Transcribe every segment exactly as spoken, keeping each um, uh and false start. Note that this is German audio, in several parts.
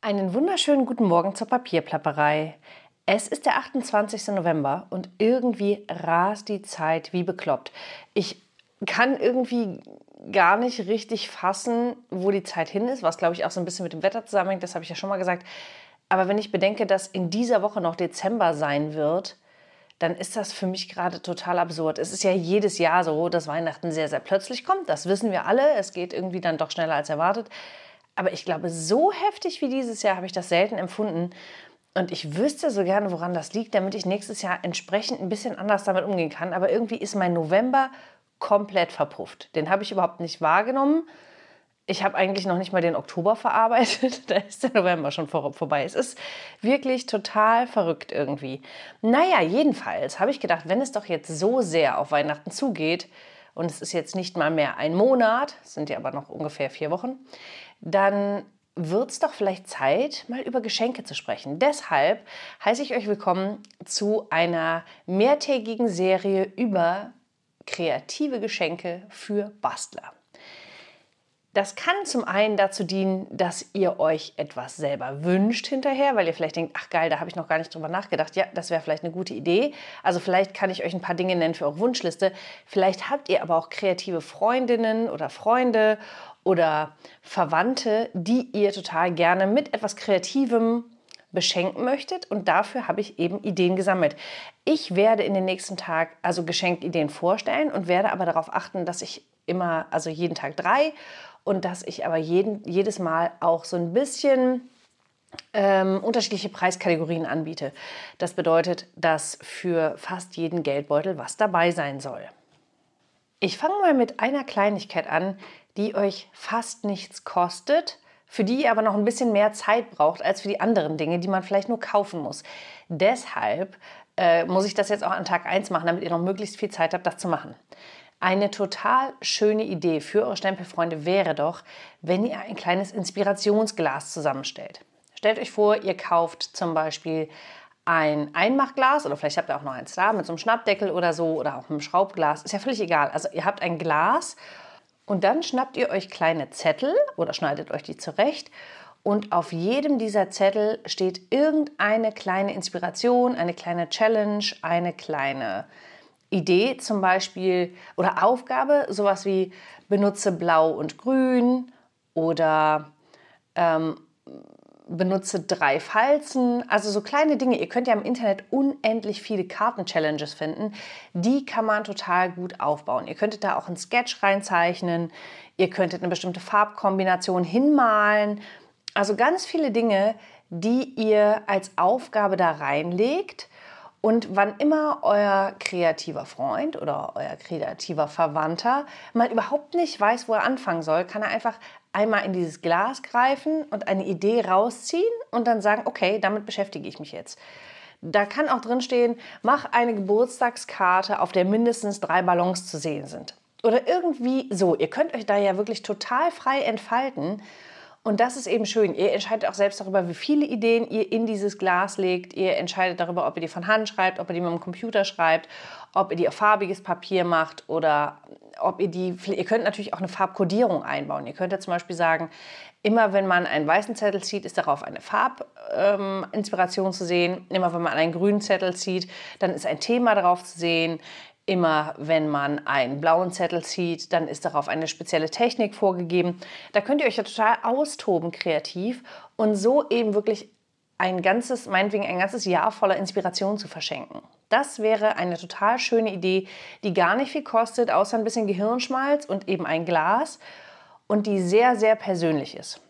Einen wunderschönen guten Morgen zur Papierplapperei. Es ist der achtundzwanzigste November und irgendwie rast die Zeit wie bekloppt. Ich kann irgendwie gar nicht richtig fassen, wo die Zeit hin ist, was glaube ich auch so ein bisschen mit dem Wetter zusammenhängt, das habe ich ja schon mal gesagt. Aber wenn ich bedenke, dass in dieser Woche noch Dezember sein wird, dann ist das für mich gerade total absurd. Es ist ja jedes Jahr so, dass Weihnachten sehr, sehr plötzlich kommt. Das wissen wir alle. Es geht irgendwie dann doch schneller als erwartet. Aber ich glaube, so heftig wie dieses Jahr habe ich das selten empfunden. Und ich wüsste so gerne, woran das liegt, damit ich nächstes Jahr entsprechend ein bisschen anders damit umgehen kann. Aber irgendwie ist mein November komplett verpufft. Den habe ich überhaupt nicht wahrgenommen. Ich habe eigentlich noch nicht mal den Oktober verarbeitet. Da ist der November schon vor, vorbei. Es ist wirklich total verrückt irgendwie. Naja, jedenfalls habe ich gedacht, wenn es doch jetzt so sehr auf Weihnachten zugeht, und es ist jetzt nicht mal mehr ein Monat, es sind ja aber noch ungefähr vier Wochen, dann wird es doch vielleicht Zeit, mal über Geschenke zu sprechen. Deshalb heiße ich euch willkommen zu einer mehrtägigen Serie über kreative Geschenke für Bastler. Das kann zum einen dazu dienen, dass ihr euch etwas selber wünscht hinterher, weil ihr vielleicht denkt, ach geil, da habe ich noch gar nicht drüber nachgedacht. Ja, das wäre vielleicht eine gute Idee. Also vielleicht kann ich euch ein paar Dinge nennen für eure Wunschliste. Vielleicht habt ihr aber auch kreative Freundinnen oder Freunde oder Verwandte, die ihr total gerne mit etwas Kreativem beschenken möchtet, und dafür habe ich eben Ideen gesammelt. Ich werde in den nächsten Tagen also Geschenkideen vorstellen und werde aber darauf achten, dass ich immer, also jeden Tag drei, und dass ich aber jeden, jedes Mal auch so ein bisschen ähm, unterschiedliche Preiskategorien anbiete. Das bedeutet, dass für fast jeden Geldbeutel was dabei sein soll. Ich fange mal mit einer Kleinigkeit an, die euch fast nichts kostet, für die ihr aber noch ein bisschen mehr Zeit braucht als für die anderen Dinge, die man vielleicht nur kaufen muss. Deshalb äh, muss ich das jetzt auch an Tag eins machen, damit ihr noch möglichst viel Zeit habt, das zu machen. Eine total schöne Idee für eure Stempelfreunde wäre doch, wenn ihr ein kleines Inspirationsglas zusammenstellt. Stellt euch vor, ihr kauft zum Beispiel ein Einmachglas oder vielleicht habt ihr auch noch eins da mit so einem Schnappdeckel oder so oder auch mit einem Schraubglas. Ist ja völlig egal. Also ihr habt ein Glas und dann schnappt ihr euch kleine Zettel oder schneidet euch die zurecht. Und auf jedem dieser Zettel steht irgendeine kleine Inspiration, eine kleine Challenge, eine kleine Idee zum Beispiel oder Aufgabe, sowas wie benutze Blau und Grün oder ähm, benutze drei Falzen. Also so kleine Dinge. Ihr könnt ja im Internet unendlich viele Karten-Challenges finden. Die kann man total gut aufbauen. Ihr könntet da auch einen Sketch reinzeichnen. Ihr könntet eine bestimmte Farbkombination hinmalen. Also ganz viele Dinge, die ihr als Aufgabe da reinlegt. Und wann immer euer kreativer Freund oder euer kreativer Verwandter mal überhaupt nicht weiß, wo er anfangen soll, kann er einfach einmal in dieses Glas greifen und eine Idee rausziehen und dann sagen, okay, damit beschäftige ich mich jetzt. Da kann auch drin stehen, mach eine Geburtstagskarte, auf der mindestens drei Ballons zu sehen sind. Oder irgendwie so. Ihr könnt euch da ja wirklich total frei entfalten. Und das ist eben schön. Ihr entscheidet auch selbst darüber, wie viele Ideen ihr in dieses Glas legt. Ihr entscheidet darüber, ob ihr die von Hand schreibt, ob ihr die mit dem Computer schreibt, ob ihr die auf farbiges Papier macht oder ob ihr die... Ihr könnt natürlich auch eine Farbkodierung einbauen. Ihr könnt ja zum Beispiel sagen, immer wenn man einen weißen Zettel zieht, ist darauf eine Farbinspiration ähm, zu sehen. Immer wenn man einen grünen Zettel zieht, dann ist ein Thema darauf zu sehen. Immer wenn man einen blauen Zettel zieht, dann ist darauf eine spezielle Technik vorgegeben. Da könnt ihr euch ja total austoben kreativ und so eben wirklich ein ganzes, meinetwegen ein ganzes Jahr voller Inspiration zu verschenken. Das wäre eine total schöne Idee, die gar nicht viel kostet, außer ein bisschen Gehirnschmalz und eben ein Glas und die sehr, sehr persönlich ist.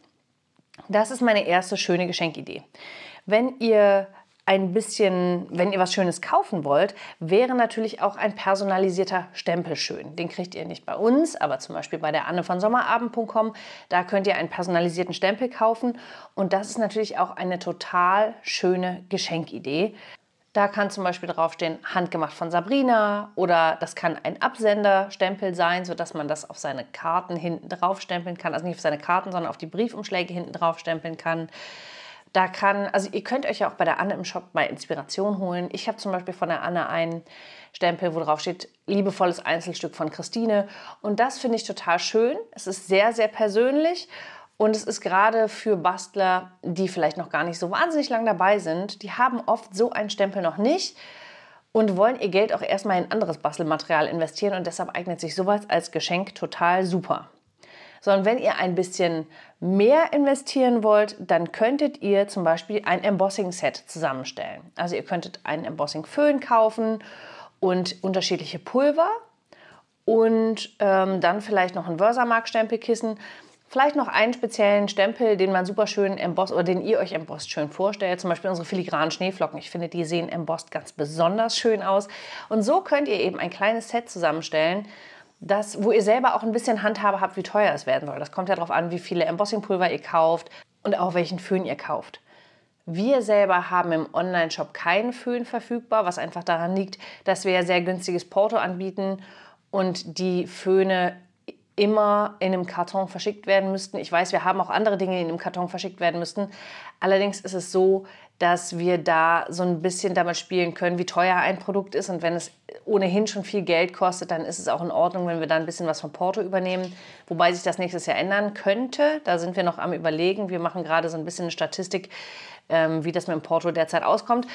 Das ist meine erste schöne Geschenkidee. Wenn ihr ein bisschen, wenn ihr was Schönes kaufen wollt, wäre natürlich auch ein personalisierter Stempel schön. Den kriegt ihr nicht bei uns, aber zum Beispiel bei der Anne von Sommerabend punkt com. Da könnt ihr einen personalisierten Stempel kaufen und das ist natürlich auch eine total schöne Geschenkidee. Da kann zum Beispiel draufstehen, handgemacht von Sabrina, oder das kann ein Absenderstempel sein, sodass man das auf seine Karten hinten drauf stempeln kann. Also nicht auf seine Karten, sondern auf die Briefumschläge hinten drauf stempeln kann. Da kann, also ihr könnt euch ja auch bei der Anne im Shop mal Inspiration holen. Ich habe zum Beispiel von der Anne einen Stempel, wo drauf steht, liebevolles Einzelstück von Christine. Und das finde ich total schön. Es ist sehr, sehr persönlich Und es ist gerade für Bastler, die vielleicht noch gar nicht so wahnsinnig lang dabei sind, die haben oft so einen Stempel noch nicht und wollen ihr Geld auch erstmal in anderes Bastelmaterial investieren und deshalb eignet sich sowas als Geschenk total super. Sondern wenn ihr ein bisschen mehr investieren wollt, dann könntet ihr zum Beispiel ein Embossing-Set zusammenstellen. Also ihr könntet einen Embossing-Föhn kaufen und unterschiedliche Pulver und ähm, dann vielleicht noch ein Versamark-Stempelkissen. Vielleicht noch einen speziellen Stempel, den man super schön embossed oder den ihr euch embossed schön vorstellt. Zum Beispiel unsere filigranen Schneeflocken. Ich finde, die sehen embossed ganz besonders schön aus. Und so könnt ihr eben ein kleines Set zusammenstellen, das, wo ihr selber auch ein bisschen Handhabe habt, wie teuer es werden soll. Das kommt ja darauf an, wie viele Embossingpulver ihr kauft und auch welchen Föhn ihr kauft. Wir selber haben im Online-Shop keinen Föhn verfügbar, was einfach daran liegt, dass wir ja sehr günstiges Porto anbieten und die Föhne immer in einem Karton verschickt werden müssten. Ich weiß, wir haben auch andere Dinge, die in einem Karton verschickt werden müssten. Allerdings ist es so, dass wir da so ein bisschen damit spielen können, wie teuer ein Produkt ist. Und wenn es ohnehin schon viel Geld kostet, dann ist es auch in Ordnung, wenn wir da ein bisschen was vom Porto übernehmen. Wobei sich das nächstes Jahr ändern könnte. Da sind wir noch am Überlegen. Wir machen gerade so ein bisschen eine Statistik, ähm, wie das mit dem Porto derzeit auskommt.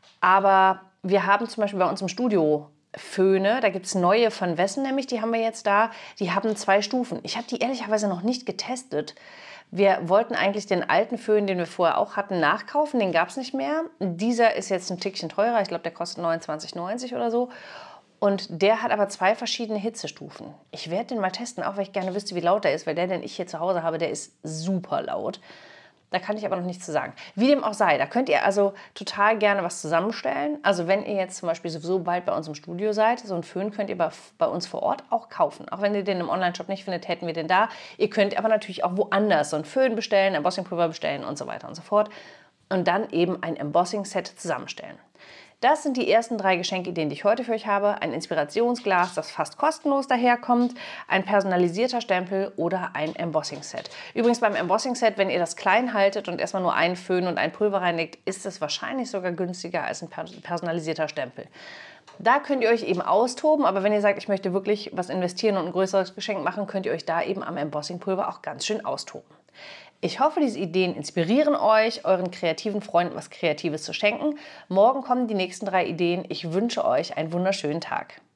Aber wir haben zum Beispiel bei uns im Studio Föhne, da gibt es neue von Wessen nämlich, die haben wir jetzt da, die haben zwei Stufen. Ich habe die ehrlicherweise noch nicht getestet. Wir wollten eigentlich den alten Föhn, den wir vorher auch hatten, nachkaufen, den gab es nicht mehr. Dieser ist jetzt ein Tickchen teurer, ich glaube, der kostet neunundzwanzig neunzig oder so. Und der hat aber zwei verschiedene Hitzestufen. Ich werde den mal testen, auch weil ich gerne wüsste, wie laut der ist, weil der, den ich hier zu Hause habe, der ist super laut. Da kann ich aber noch nichts zu sagen. Wie dem auch sei, da könnt ihr also total gerne was zusammenstellen. Also wenn ihr jetzt zum Beispiel sowieso bald bei uns im Studio seid, so einen Föhn könnt ihr bei, bei uns vor Ort auch kaufen. Auch wenn ihr den im Online-Shop nicht findet, hätten wir den da. Ihr könnt aber natürlich auch woanders so einen Föhn bestellen, Embossingpulver bestellen und so weiter und so fort. Und dann eben ein Embossing-Set zusammenstellen. Das sind die ersten drei Geschenkideen, die ich heute für euch habe. Ein Inspirationsglas, das fast kostenlos daherkommt, ein personalisierter Stempel oder ein Embossing-Set. Übrigens beim Embossing-Set, wenn ihr das klein haltet und erstmal nur einen Föhn und ein Pulver reinlegt, ist es wahrscheinlich sogar günstiger als ein personalisierter Stempel. Da könnt ihr euch eben austoben, aber wenn ihr sagt, ich möchte wirklich was investieren und ein größeres Geschenk machen, könnt ihr euch da eben am Embossing-Pulver auch ganz schön austoben. Ich hoffe, diese Ideen inspirieren euch, euren kreativen Freunden was Kreatives zu schenken. Morgen kommen die nächsten drei Ideen. Ich wünsche euch einen wunderschönen Tag.